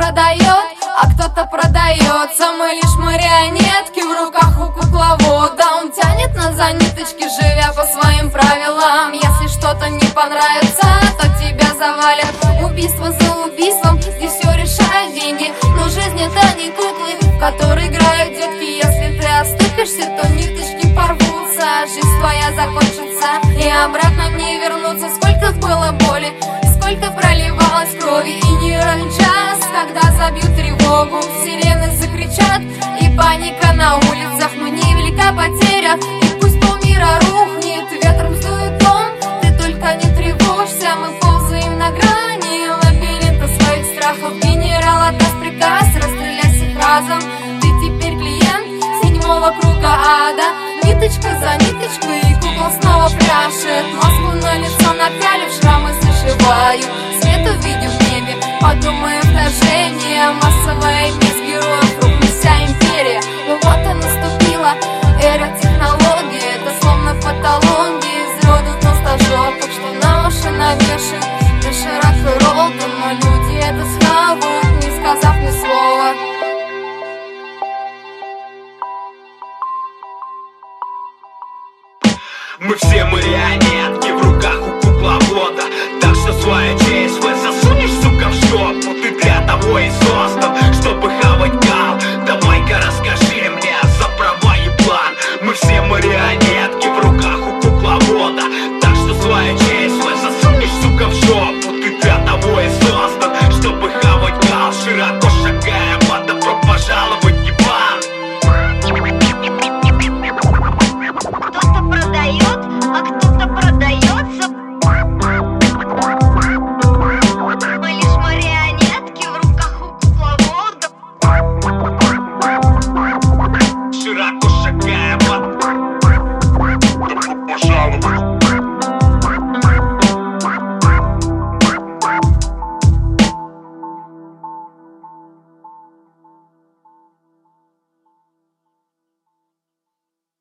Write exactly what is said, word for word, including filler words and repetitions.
дает, а кто-то продается. Мы лишь марионетки в руках у кукловода. Он тянет нас за ниточки, живя по своим правилам. Если что-то не понравится, то тебя завалят. Убийство за убийством, здесь все решают деньги. Но жизнь это не куклы, в которые играют детки. Если ты оступишься, то ниточки порвутся. Жизнь твоя закончится и обратно не вернуться. Сколько было боли, сколько проливалось крови. И не ровен час, когда забьют тревогу, сирены закричат и паника на улицах. Но невелика потеря, и пусть полмира рухнет, ветром сдует дом, ты только не тревожься. Мы ползаем на грани лабиринта своих страхов. Генерал отдаст приказ расстрелять всех разом. Ты теперь клиент седьмого круга ада. Ниточка за ниточкой, и кукла снова пляшет. Маску на лицо напялив, шрамы зашиваю. Свет увидев в небе, подумаем вторжение. Массовая месть героев, рухнет вся империя. Ну вот и наступила эра технологий. Это словно патология из рода толстожопых, что на уши навешают доширак и Ролтон. Но люди это схавают, не сказав ни слова. Мы все марионетки в руках у кукловода. Так что свою честь вы засунешь, сука, в жопу. Ты для того и создан, чтобы хавать кал. Давай-ка расскажи мне за права и план. Мы все марионетки в руках у кукловода. Так что свою честь вы засунешь, сука, в жопу. Ты для того и создан, чтобы хавать кал широко.